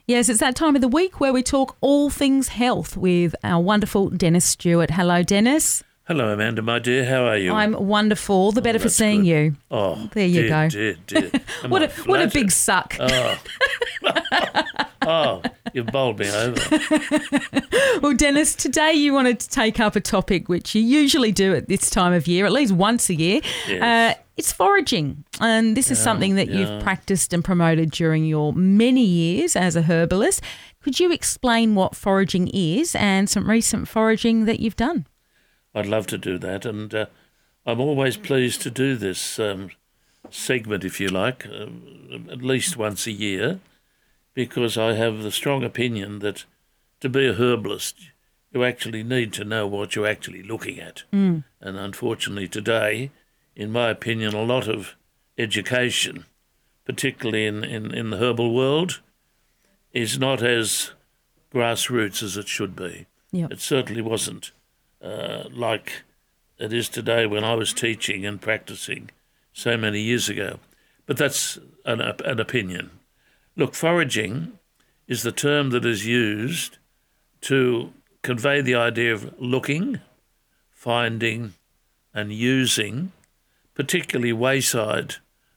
Yes, it's that time of the week where we talk all things health with our wonderful Dennis Stewart. Hello, Dennis. Hello, Amanda, my dear. How are you? I'm wonderful. All the better for seeing good. you. Oh, there you go. Dear. What a big suck. Oh, you've bowled me over. Well, Dennis, today you wanted to take up a topic which you usually do at this time of year, at least once a year. Yes. It's foraging. And this is something that you've practiced and promoted during your many years as a herbalist. Could you explain what foraging is and some recent foraging that you've done? I'd love to do that, and I'm always pleased to do this segment, if you like, at least once a year, because I have the strong opinion that to be a herbalist, you actually need to know what you're actually looking at. And unfortunately today, in my opinion, a lot of education, particularly in the herbal world, is not as grassroots as it should be. Yep. It certainly wasn't like it is today when I was teaching and practicing so many years ago. But that's an opinion. Look, foraging is the term that is used to convey the idea of looking, finding and using, particularly wayside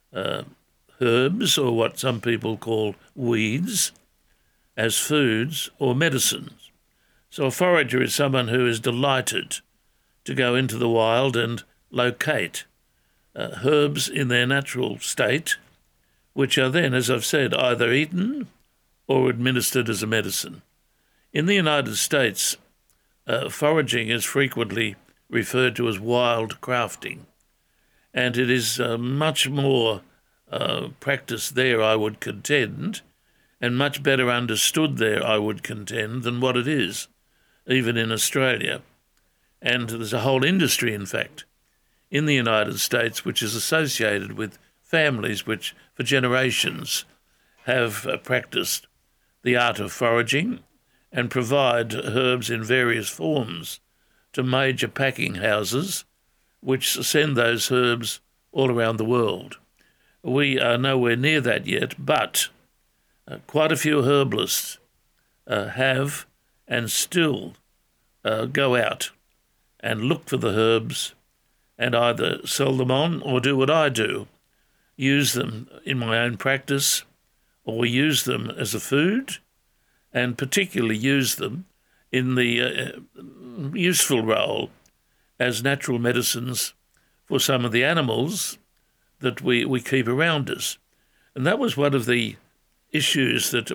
herbs, or what some people call weeds, as foods or medicines. So a forager is someone who is delighted to go into the wild and locate herbs in their natural state, which are then, as I've said, either eaten or administered as a medicine. In the United States, foraging is frequently referred to as wild crafting, and it is much more practiced there, I would contend, and much better understood there, I would contend, than what it is, even in Australia. And there's a whole industry, in fact, in the United States, which is associated with families which, for generations, have practiced the art of foraging and provide herbs in various forms to major packing houses, which send those herbs all around the world. We are nowhere near that yet, but quite a few herbalists have and still go out and look for the herbs and either sell them on or do what I do, use them in my own practice or use them as a food, and particularly use them in the useful role as natural medicines for some of the animals that we keep around us. And that was one of the issues that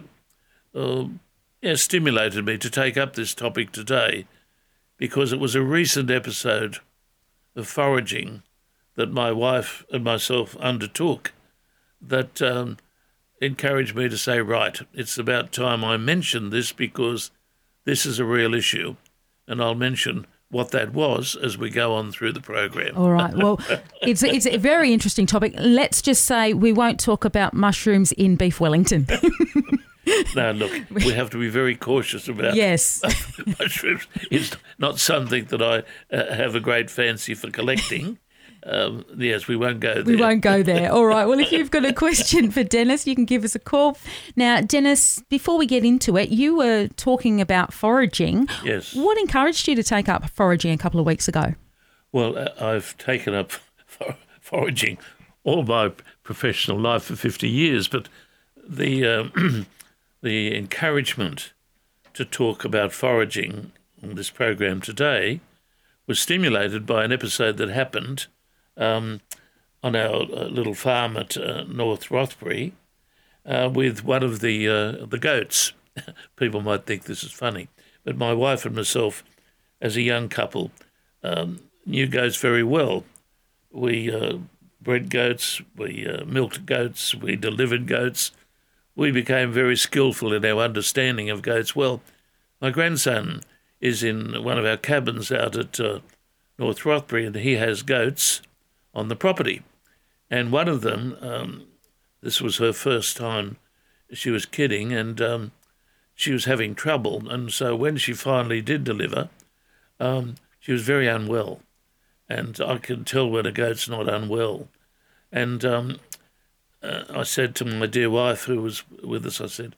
stimulated me to take up this topic today, because it was a recent episode of foraging that my wife and myself undertook that encouraged me to say, right, it's about time I mention this, because this is a real issue, and I'll mention what that was as we go on through the program. All right. Well, it's a very interesting topic. Let's just say we won't talk about mushrooms in beef Wellington. No, look, we have to be very cautious about mushrooms. It's not something that I have a great fancy for collecting. Yes, we won't go there. We won't go there. All right. Well, if you've got a question for Dennis, you can give us a call. Now, Dennis, before we get into it, you were talking about foraging. Yes. What encouraged you to take up foraging a couple of weeks ago? Well, I've taken up foraging all my professional life for 50 years, but the the encouragement to talk about foraging on this program today was stimulated by an episode that happened on our little farm at North Rothbury with one of the goats. People might think this is funny, but my wife and myself, as a young couple, knew goats very well. We bred goats, we milked goats, we delivered goats. We became very skillful in our understanding of goats. Well, my grandson is in one of our cabins out at North Rothbury, and he has goats on the property. And one of them, this was her first time she was kidding, and she was having trouble. And so when she finally did deliver, she was very unwell. And I can tell when a goat's not unwell. And I said to my dear wife, who was with us, I said,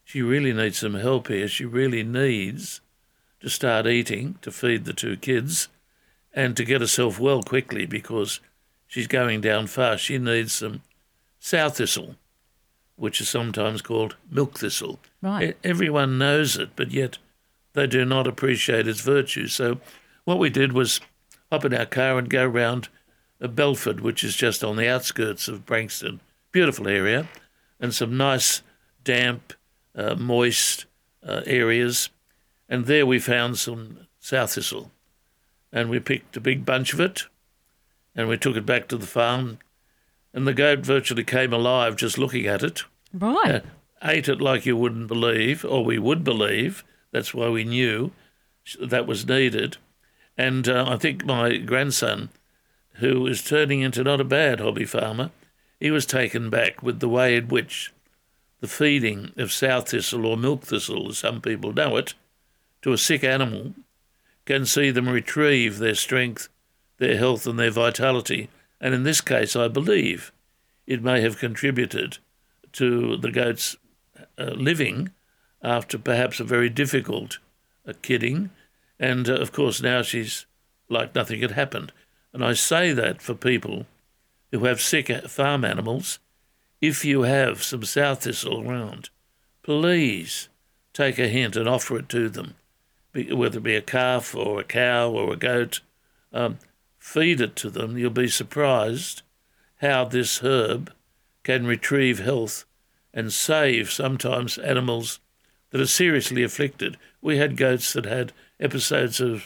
she really needs some help here. She really needs to start eating to feed the 2 kids and to get herself well quickly because she's going down fast. She needs some sow thistle, which is sometimes called milk thistle. Right. Everyone knows it, but yet they do not appreciate its virtues. So what we did was hop in our car and go round Belford, which is just on the outskirts of Branxton. Beautiful area, and some nice, damp, moist areas. And there we found some sow thistle. And we picked a big bunch of it, and we took it back to the farm. And the goat virtually came alive just looking at it. Right. Ate it like you wouldn't believe, or we would believe. That's why we knew that was needed. And I think my grandson, who is turning into not a bad hobby farmer, he was taken back with the way in which the feeding of sow thistle or milk thistle, as some people know it, to a sick animal can see them retrieve their strength, their health and their vitality. And in this case, I believe it may have contributed to the goat's living after perhaps a very difficult kidding. And, of course, now she's like nothing had happened. And I say that for people who have sick farm animals. If you have some sow thistle around, please take a hint and offer it to them, whether it be a calf or a cow or a goat. Feed it to them. You'll be surprised how this herb can retrieve health and save sometimes animals that are seriously afflicted. We had goats that had episodes of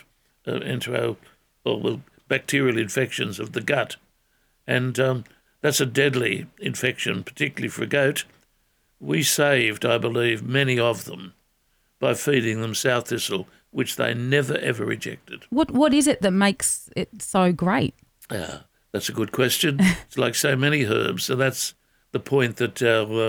bacterial infections of the gut, and that's a deadly infection, particularly for a goat. We saved, I believe, many of them by feeding them sow thistle, which they never, ever rejected. What is it that makes it so great? That's a good question. It's like so many herbs. So that's the point that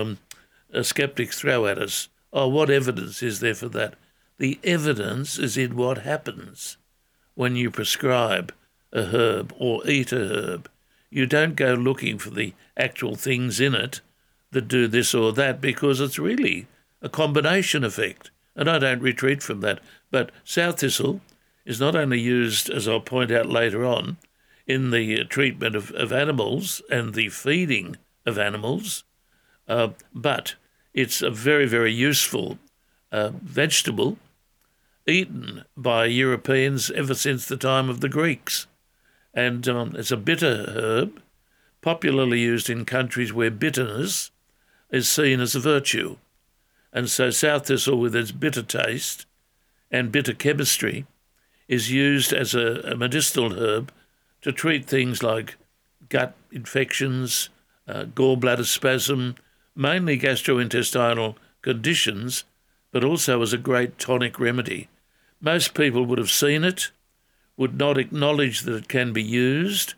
our skeptics throw at us. Oh, what evidence is there for that? The evidence is in what happens when you prescribe a herb or eat a herb. You don't go looking for the actual things in it that do this or that, because it's really a combination effect. And I don't retreat from that. But sow thistle is not only used, as I'll point out later on, in the treatment of animals and the feeding of animals, but it's a very, very useful vegetable eaten by Europeans ever since the time of the Greeks. And it's a bitter herb, popularly used in countries where bitterness is seen as a virtue. And so sow thistle, with its bitter taste and bitter chemistry, is used as a medicinal herb to treat things like gut infections, gallbladder spasm, mainly gastrointestinal conditions, but also as a great tonic remedy. Most people would have seen it, would not acknowledge that it can be used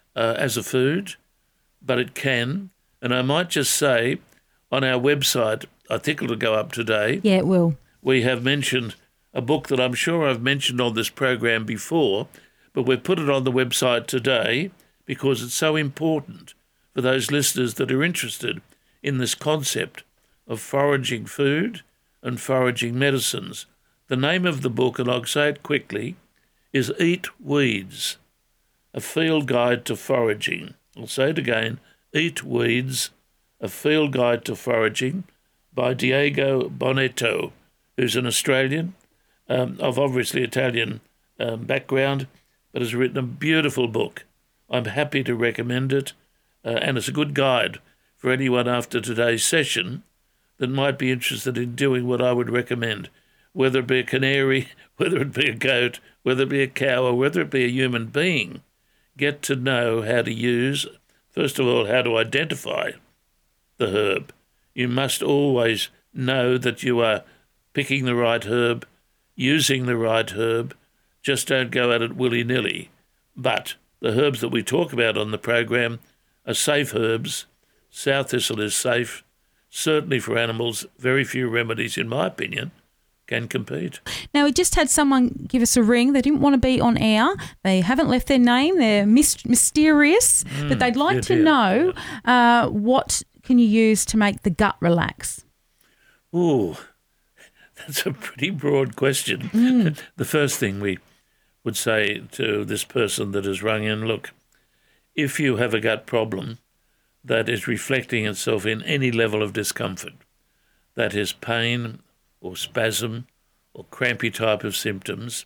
as a food, but it can. And I might just say, on our website, I think it'll go up today. Yeah, it will. We have mentioned a book that I'm sure I've mentioned on this program before, but we've put it on the website today because it's so important for those listeners that are interested in this concept of foraging food and foraging medicines. The name of the book, and I'll say it quickly, is Eat Weeds, A Field Guide to Foraging. I'll say it again, Eat Weeds, A Field Guide to Foraging, by Diego Bonetto, who's an Australian, of obviously Italian background, but has written a beautiful book. I'm happy to recommend it, and it's a good guide for anyone after today's session that might be interested in doing what I would recommend, whether it be a canary, whether it be a goat, whether it be a cow, or whether it be a human being. Get to know how to use, first of all, how to identify the herb. You must always know that you are picking the right herb, using the right herb. Just don't go at it willy-nilly. But the herbs that we talk about on the program are safe herbs. Sow thistle is safe, certainly for animals. Very few remedies, in my opinion, can compete. Now, we just had someone give us a ring. They didn't want to be on air. They haven't left their name. They're mysterious, but they'd like to know what can you use to make the gut relax? Ooh, that's a pretty broad question. The first thing we would say to this person that has rung in, look, if you have a gut problem that is reflecting itself in any level of discomfort, that is pain or spasm or crampy type of symptoms,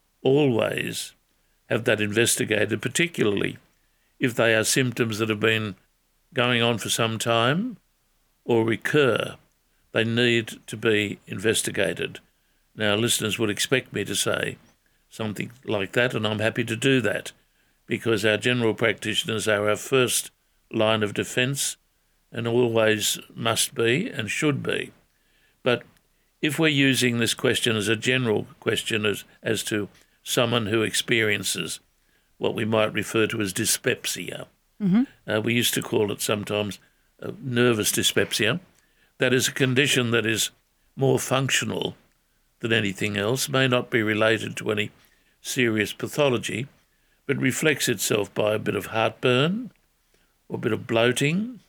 always have that investigated, particularly if they are symptoms that have been going on for some time or recur. They need to be investigated. Now, listeners would expect me to say something like that, and I'm happy to do that, because our general practitioners are our first line of defence and always must be and should be. But if we're using this question as a general question as to someone who experiences what we might refer to as dyspepsia, we used to call it sometimes nervous dyspepsia. That is a condition that is more functional than anything else, may not be related to any serious pathology, but reflects itself by a bit of heartburn or a bit of bloating,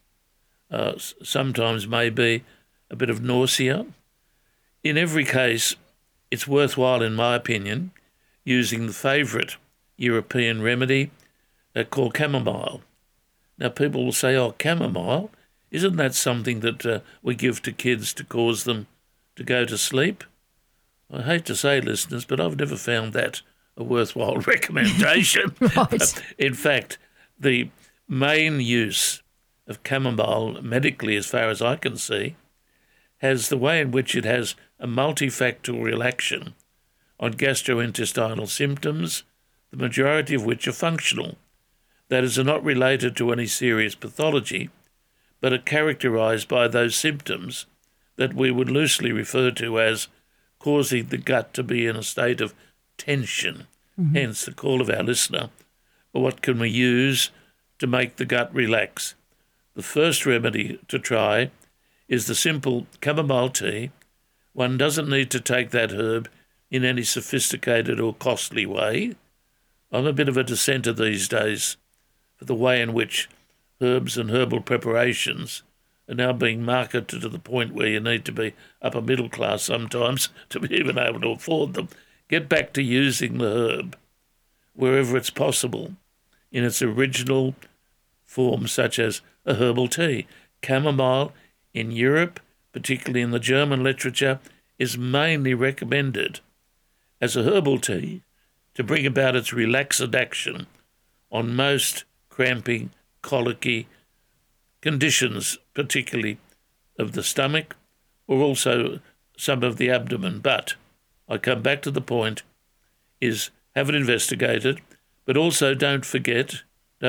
sometimes maybe a bit of nausea. In every case, it's worthwhile, in my opinion, using the favourite European remedy called chamomile. Now, people will say, oh, chamomile, isn't that something that we give to kids to cause them to go to sleep? I hate to say, listeners, but I've never found that a worthwhile recommendation. Right. In fact, the main use of chamomile medically, as far as I can see, has the way in which it has a multifactorial action on gastrointestinal symptoms, the majority of which are functional. That is, are not related to any serious pathology, but are characterised by those symptoms that we would loosely refer to as causing the gut to be in a state of tension. Hence the call of our listener, what can we use to make the gut relax? The first remedy to try is the simple chamomile tea. One doesn't need to take that herb in any sophisticated or costly way. I'm a bit of a dissenter these days for the way in which herbs and herbal preparations are now being marketed to the point where you need to be upper middle class sometimes to be even able to afford them. Get back to using the herb wherever it's possible in its original form, such as a herbal tea. Chamomile in Europe, particularly in the German literature, is mainly recommended as a herbal tea to bring about its relaxant action on most cramping, colicky conditions, particularly of the stomach or also some of the abdomen. But I come back to the point is have it investigated, but also don't forget,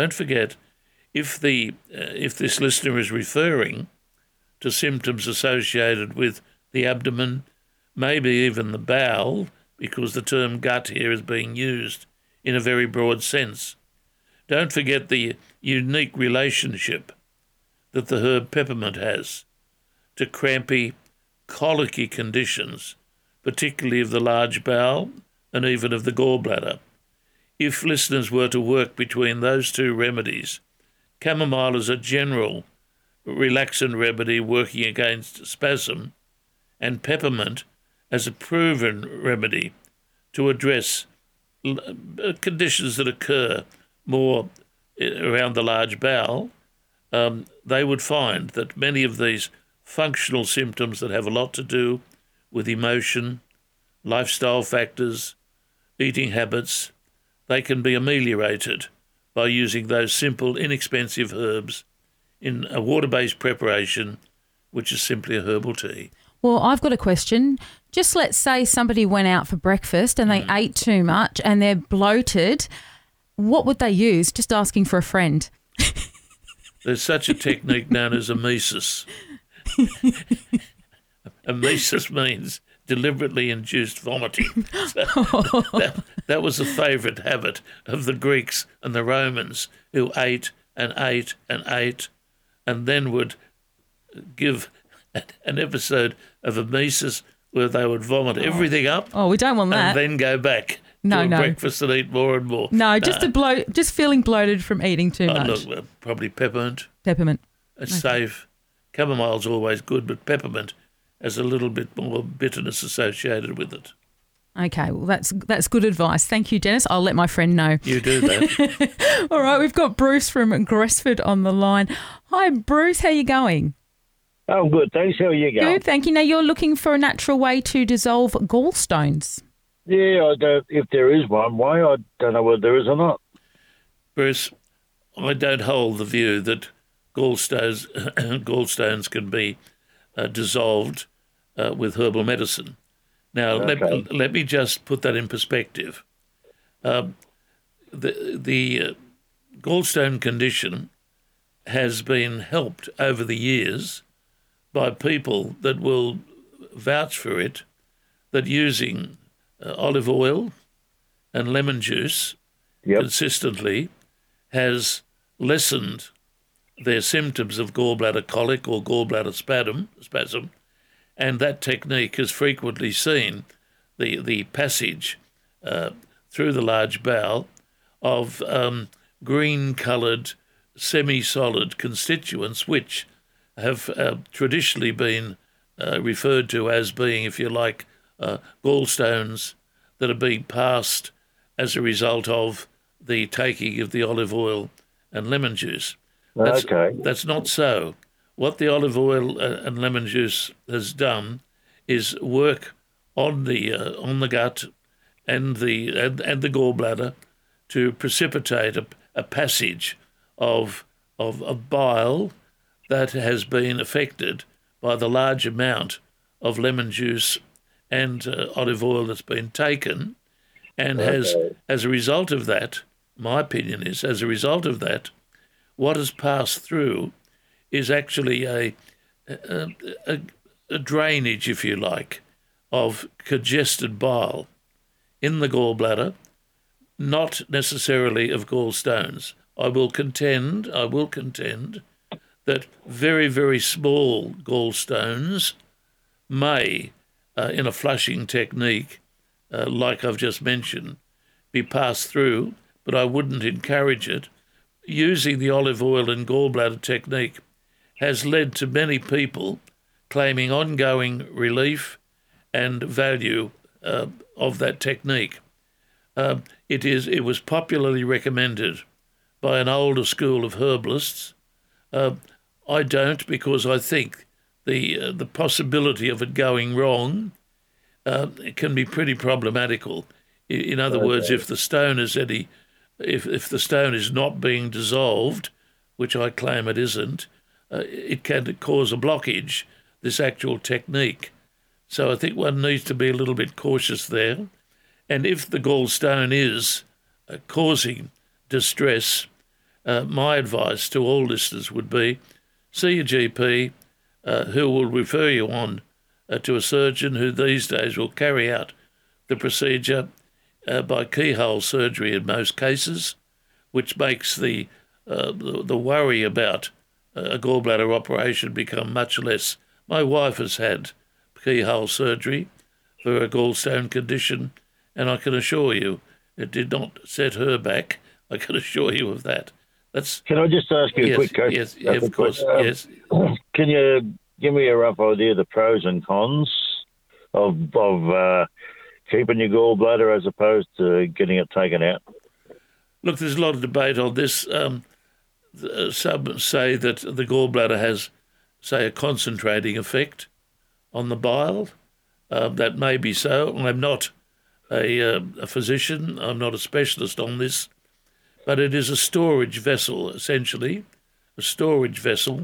if this listener is referring to symptoms associated with the abdomen, maybe even the bowel, because the term gut here is being used in a very broad sense. Don't forget the unique relationship that the herb peppermint has to crampy, colicky conditions, particularly of the large bowel and even of the gallbladder. If listeners were to work between those two remedies, chamomile is a general relaxant remedy working against spasm, and peppermint as a proven remedy to address conditions that occur more around the large bowel, they would find that many of these functional symptoms that have a lot to do with emotion, lifestyle factors, eating habits, they can be ameliorated by using those simple, inexpensive herbs in a water-based preparation, which is simply a herbal tea. Well, I've got a question. Just let's say somebody went out for breakfast and they ate too much and they're bloated. What would they use? Just asking for a friend. There's such a technique known as emesis. Emesis means deliberately induced vomiting. So that was a favourite habit of the Greeks and the Romans, who ate and ate and ate and then would give an episode of emesis where they would vomit everything up. Oh, we don't want that. And then go back to breakfast and eat more and more. No, just feeling bloated from eating too much. Look, probably peppermint. Peppermint. It's safe. Chamomile's always good, but peppermint has a little bit more bitterness associated with it. Okay, well, that's good advice. Thank you, Dennis. I'll let my friend know. You do that. All right, we've got Bruce from Gresford on the line. Hi, Bruce. How you going? I'm good, thanks. How are you going? Good, thank you. Now, you're looking for a natural way to dissolve gallstones. Yeah, I don't. If there is one way, I don't know whether there is or not. Bruce, I don't hold the view that gallstones can be dissolved with herbal medicine. Now, Okay. let me just put that in perspective. The gallstone condition has been helped over the years by people that will vouch for it, that using olive oil and lemon juice consistently has lessened their symptoms of gallbladder colic or gallbladder spasm, and that technique has frequently seen the passage through the large bowel of green-coloured, semi-solid constituents, which have traditionally been referred to as being, if you like, gallstones that are being passed as a result of the taking of the olive oil and lemon juice. That's not so. What the olive oil and lemon juice has done is work on the gut and the gallbladder to precipitate a passage of bile that has been affected by the large amount of lemon juice and olive oil that's been taken, and has, as a result of that, my opinion is, as a result of that, what has passed through is actually a drainage, if you like, of congested bile in the gallbladder, not necessarily of gallstones. I will contend that very, very small gallstones may, in a flushing technique, like I've just mentioned, be passed through, but I wouldn't encourage it. Using the olive oil and gallbladder technique has led to many people claiming ongoing relief and value of that technique. It was popularly recommended by an older school of herbalists. I don't, because I think the possibility of it going wrong it can be pretty problematical. In other words, if the stone is if the stone is not being dissolved, which I claim it isn't, it can cause a blockage, this actual technique. So I think one needs to be a little bit cautious there. And if the gallstone is causing distress, my advice to all listeners would be see a GP who will refer you on to a surgeon who these days will carry out the procedure by keyhole surgery in most cases, which makes the worry about a gallbladder operation become much less. My wife has had keyhole surgery for a gallstone condition, and I can assure you it did not set her back. I can assure you of that. Can I just ask you a quick question? Yes, yeah, of course, yes. Can you give me a rough idea of the pros and cons of keeping your gallbladder as opposed to getting it taken out? Look, there's a lot of debate on this. Some say that the gallbladder has, say, a concentrating effect on the bile. That may be so. I'm not a physician. I'm not a specialist on this. But it is a storage vessel, essentially, a storage vessel.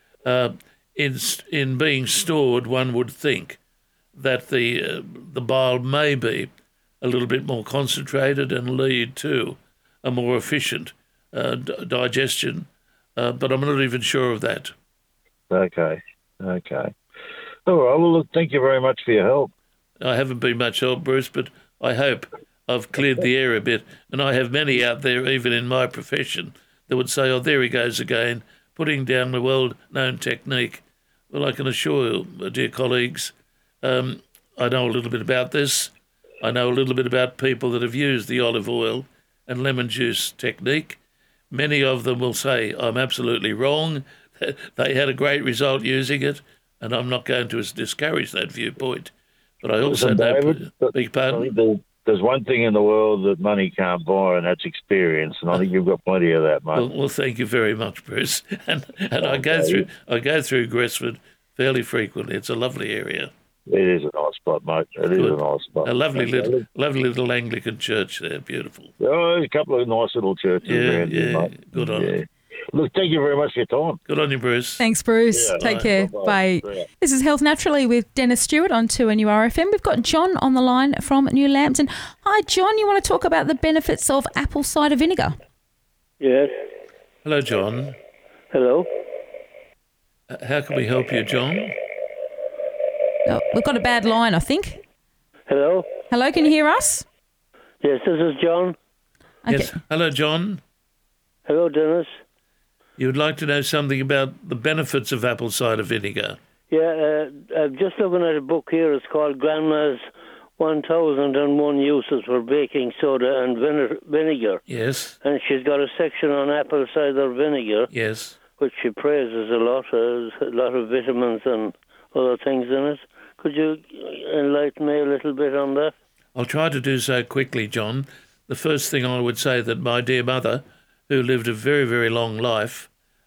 In being stored, one would think that the bile may be a little bit more concentrated and lead to a more efficient digestion, but I'm not even sure of that. Okay. All right. Well, look, thank you very much for your help. I haven't been much help, Bruce, but I hope I've cleared the air a bit. And I have many out there, even in my profession, that would say, oh, there he goes again, putting down the well-known technique. Well, I can assure you, dear colleagues, I know a little bit about this. I know a little bit about people that have used the olive oil and lemon juice technique. Many of them will say, I'm absolutely wrong. They had a great result using it. and I'm not going to discourage that viewpoint, but I also Listen, know... David, Beg your I pardon? think there's one thing in the world that money can't buy, and that's experience. And I think you've got plenty of that, mate. Well, thank you very much, Bruce. And I go through Gresford fairly frequently. It's a lovely area. It is a nice spot, mate. It is a nice spot. A lovely little Anglican church there. Beautiful. Oh, there's a couple of nice little churches around here, mate. Good on it. Look, thank you very much for your time. Good on you, Bruce. Thanks, Bruce. Yeah, Take care. bye-bye. Bye. Yeah. This is Health Naturally with Dennis Stewart on 2NURFM. We've got John on the line from New Lambton. Hi, John. You want to talk about the benefits of apple cider vinegar? Yes. Hello, John. Hello. How can we help you, John? Oh, we've got a bad line, I think. Hello. Hello, can you hear us? Yes, this is John. Okay. Yes. Hello, John. Hello, Dennis. You would like to know something about the benefits of apple cider vinegar? Yeah, I'm just looking at a book here. It's called Grandma's 1001 Uses for Baking Soda and Vinegar. Yes. And she's got a section on apple cider vinegar, Yes. which she praises a lot. There's a lot of vitamins and other things in it. Could you enlighten me a little bit on that? I'll try to do so quickly, John. The first thing I would say that my dear mother, who lived a very, very long life,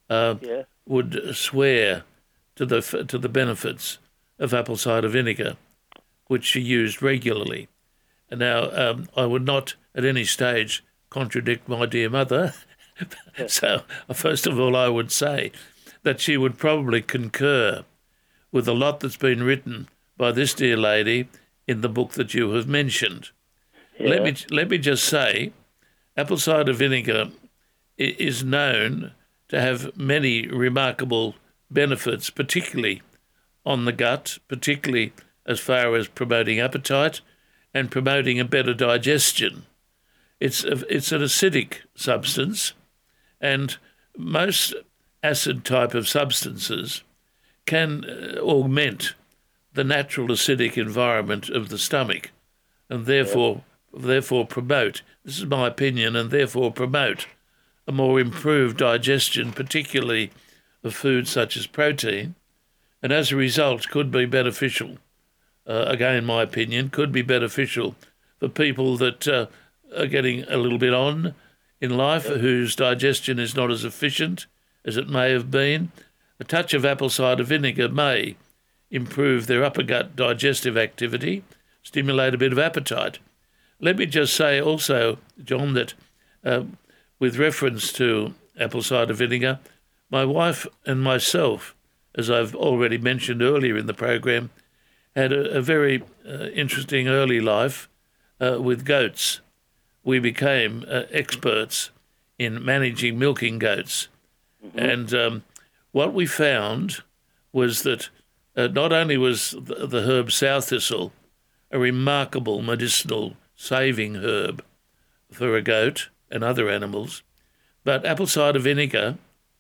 would swear to the benefits of apple cider vinegar, which she used regularly. And now, I would not at any stage contradict my dear mother. So, first of all, I would say that she would probably concur with a lot that's been written by this dear lady in the book that you have mentioned. Yeah. Let me just say, apple cider vinegar is known to have many remarkable benefits, particularly on the gut, particularly as far as promoting appetite and promoting a better digestion. It's an acidic substance, and most acid type of substances can augment the natural acidic environment of the stomach, and therefore promote, this is my opinion, and therefore promote a more improved digestion, particularly of foods such as protein, and as a result could be beneficial, again my opinion, could be beneficial for people that are getting a little bit on in life, whose digestion is not as efficient as it may have been. A touch of apple cider vinegar may improve their upper gut digestive activity, stimulate a bit of appetite. Let me just say also, John, that with reference to apple cider vinegar, my wife and myself, as I've already mentioned earlier in the program, had a very interesting early life with goats. We became experts in managing milking goats. Mm-hmm. And what we found was that not only was the herb sow thistle a remarkable medicinal saving herb for a goat and other animals, but apple cider vinegar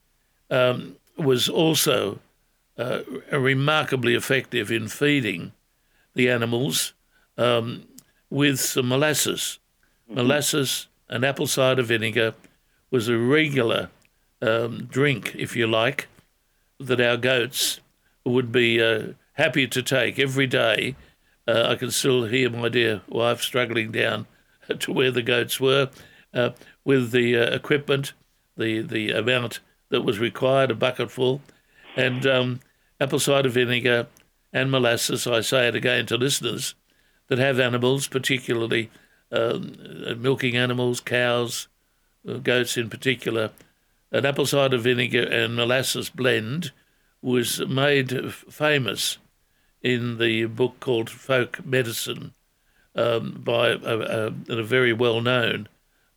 was also remarkably effective in feeding the animals with some molasses. Mm-hmm. Molasses and apple cider vinegar was a regular drink, if you like, that our goats would be happy to take every day. I can still hear my dear wife struggling down to where the goats were with the equipment, the amount that was required, a bucketful, and apple cider vinegar and molasses. I say it again to listeners that have animals, particularly milking animals, cows, goats in particular. An apple cider vinegar and molasses blend was made famous in the book called Folk Medicine by a very well-known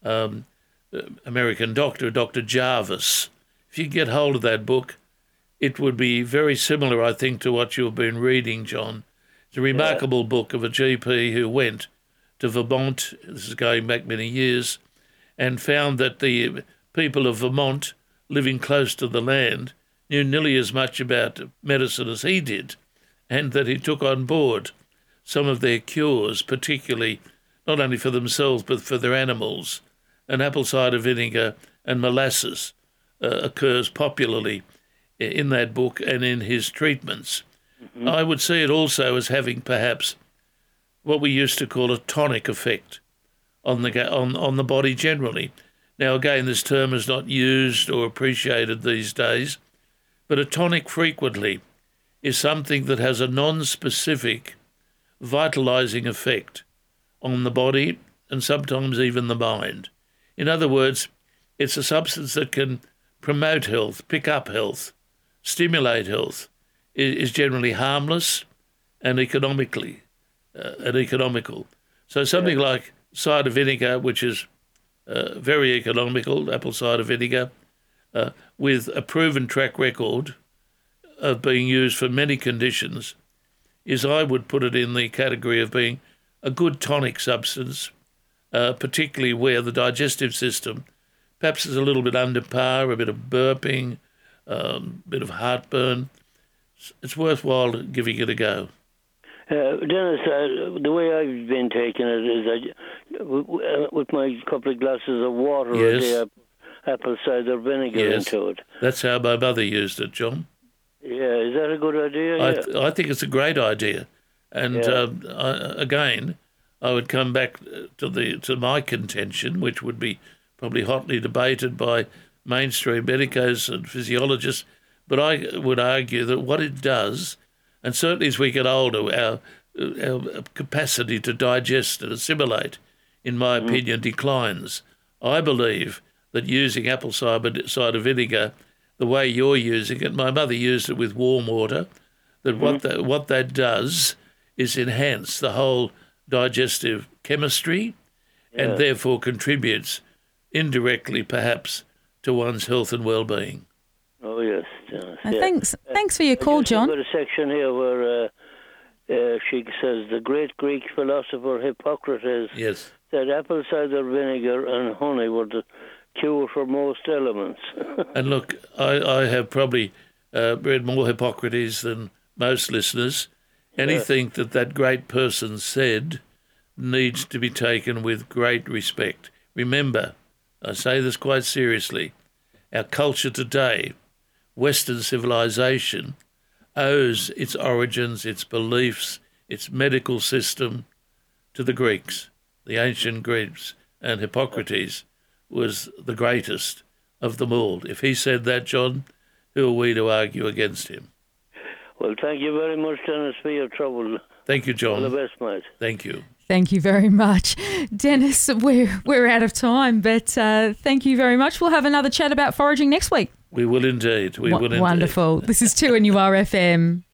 American doctor, Dr. Jarvis. If you get hold of that book, it would be very similar, I think, to what you've been reading, John. It's a remarkable book of a GP who went to Vermont, this is going back many years, and found that the people of Vermont, living close to the land, knew nearly as much about medicine as he did, and that he took on board some of their cures, particularly not only for themselves but for their animals. And apple cider vinegar and molasses occurs popularly in that book and in his treatments. I would see it also as having perhaps what we used to call a tonic effect on the body generally. Now, again, this term is not used or appreciated these days, but a tonic frequently is something that has a non-specific vitalising effect on the body and sometimes even the mind. In other words, it's a substance that can promote health, pick up health, stimulate health, is generally harmless and economical. So something like cider vinegar, which is very economical, apple cider vinegar, with a proven track record of being used for many conditions, I would put it in the category of being a good tonic substance, particularly where the digestive system perhaps is a little bit under par, a bit of burping, a bit of heartburn. It's worthwhile giving it a go. Dennis, the way I've been taking it is with my couple of glasses of water a day, apple cider vinegar into it. That's how my mother used it, John. Yeah, is that a good idea? I think it's a great idea. And again, I would come back to my contention, which would be probably hotly debated by mainstream medicos and physiologists, but I would argue that what it does, and certainly as we get older, our capacity to digest and assimilate, in my opinion, declines. I believe that using apple cider vinegar the way you're using it, my mother used it with warm water, that what that does is enhance the whole digestive chemistry and therefore contributes indirectly perhaps to one's health and well-being. Oh, yes. Thanks for your call, John. I've got a section here where she says the great Greek philosopher Hippocrates said apple cider vinegar and honey were the cure for most elements. And look, I have probably read more Hippocrates than most listeners. Anything that great person said needs to be taken with great respect. Remember, I say this quite seriously, our culture today, Western civilization, owes its origins, its beliefs, its medical system to the Greeks, the ancient Greeks, and Hippocrates was the greatest of them all. If he said that, John, who are we to argue against him? Well, thank you very much, Dennis, for your trouble. Thank you, John. All the best, mate. Thank you. Thank you very much. Dennis, we're out of time, but thank you very much. We'll have another chat about foraging next week. We will indeed. We will indeed. Wonderful. This is 2NURFM.